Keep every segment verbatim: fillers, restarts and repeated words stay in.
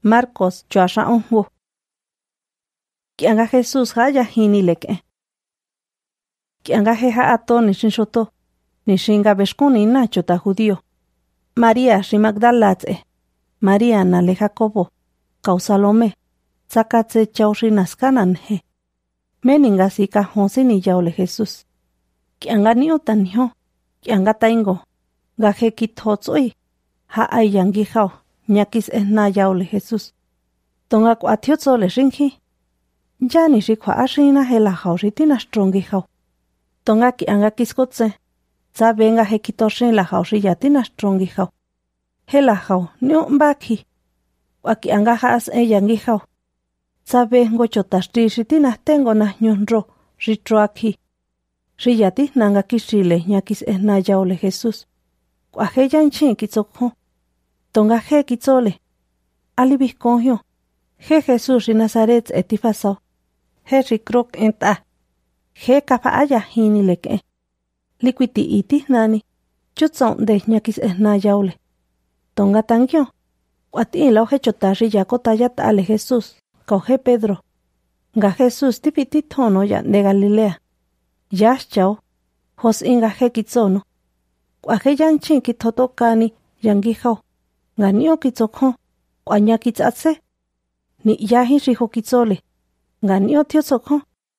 Marcos chuasha onhu. Kianga Jesús haya hini leke. Kianga heja ato ni shinshoto. Ni shinga beshkuni na chuta judío. María shi Magdalatze. María na le Jacobo. Kausalome. Sakatse chaushi naskanan he. Meninga sika honsi ni yaule Jesús. Kianga ni utanyo. Kianga taingo. Gaje kitotsoi. Ha ayangi hao. Nyakis esna yaule Jesús. Tonga kwa tiotso le shinki. Yani shi kwa ashina hela hao ritina strongi hao. Tonga kianga kiskotse. Sa venga he kitoshin la hao shi yatina strongi hao. Hela hao ni umbaki. Waki anga haas e yangi hao. Sabe ngochotashti shitina tengo na nyonro ritroaki. Riyati nanga kishile nyakis esna yaule Jesús. Kwa he yanchin kitsokho. Tonga he kitsole. Alibis conjo. He Jesús y Nazaret etifasao. He rikrok enta. He kapa aya hini leke. Liquiti iti nani. Chutson de nyakis esna yaule. Tonga tangyo. Wati lao he chotari yakota yatale Jesús. Coge Pedro. Ga Jesús tipiti tono ya de Galilea. Yash chao. Hos inga he kitsono. Kwa he yanchin kitotokani yangihao. Ganio kitsokho. Kwa nyakitsatse. Ni yahin rijo kitsole. Ganio tiosokho.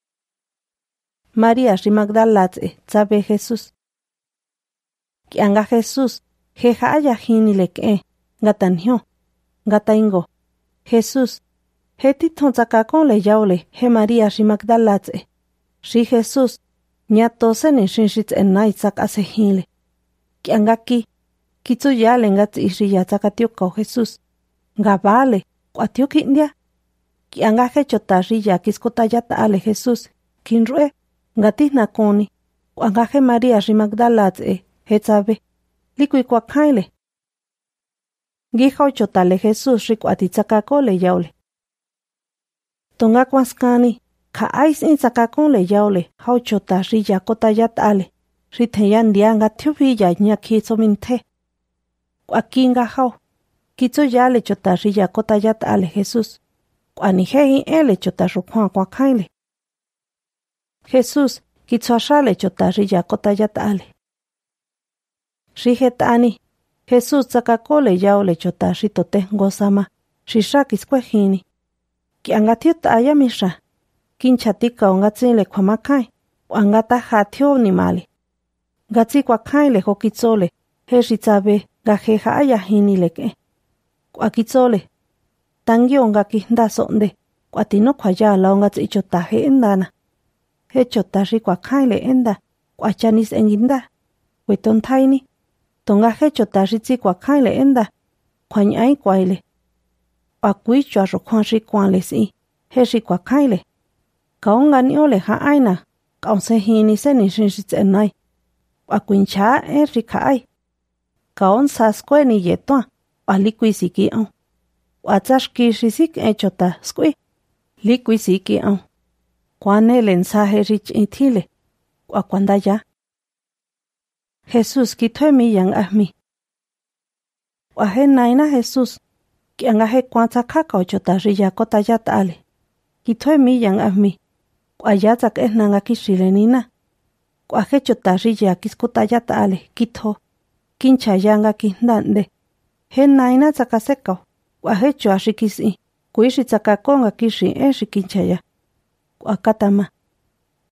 María shi Magdalatze sabe Jesús. Kianga Jesús. Jeja aya hini leke. Gatanyo. Gataingo. Jesús. Heti tonsakakon le yaule. He María shi Magdalatze. Shi Jesús. Nyatose ni shinshitz enai sakase hile. Kianga ki. Kitsu yale ngatsi ishi yatsakatioko Jesús. Gabale. Kwatio kindia. Kianga hechotari ya kiskotayata ale Jesús. Kinrue. Ngatis nakoni. Kwanga he María shi Magdalatze. Hetsabe. Likui kwa kaile. Gijao chotale Jesús shi kwatitsakako le yaule. Tonga kwaskani. Ka ais in sakakon le yaule. Hao chotari ya kotayata ale. Shi teyan dianga tiubi ya nyakitso minte. Kwakinga hao. Kitso ya le chotari ya kotayata ale Jesús. Kwani hehi ele chotaru kwa kwa kaile. Jesús. Kitso ashale chotari ya kotayata ale. Rijetani. Jesús sakakole yaule chotari tote ngosama. Shishakis kwehini. Kiangatiot ayamisha. Kinchatika ongatzin kwa makai. Wangata hatio ni mali. Gatsi kwa kaile hokitsole. Heshitsabe gajeja aya hini leke. Kwa kitsole. Tangi ongaki nda sonde. Kwa tino kwa yala ongatsi chotaje endana. He chotari kwa kaile enda. Kwa chanis enginda. Weton taini. Tonga he chotari tsi kwa kaile enda. Kwa nyai kwa ile. Kwa kui chwa rokwanshi kwa lesi. He shi kwa kaile. Kaonga ni ole ha aina. Kaonse hini se ni shinshitz enai. Kwa kuincha e rika ai. Kaon saskwe ni yetoa. Kwa likui siki au. Kwa tashki shisik e chota skui. Likui siki au. Kwa ne lensaje rich itile. Kwa kwanda ya. Jesús kitwe mi yang ahmi. Kwa he naina Jesús. Kianga he kwanta kakao chota riya kota yata ale. Kitwe mi yang ahmi. Kwa yatak es nanga kishile nina. Kwa he chota riya kiskota yata ale. Kitho. Kincha yanga kindande. He naina tsakasekao. Kwa he chua shikisi. Kuishi tsakakonga kishi e shikincha ya. Kwa katama.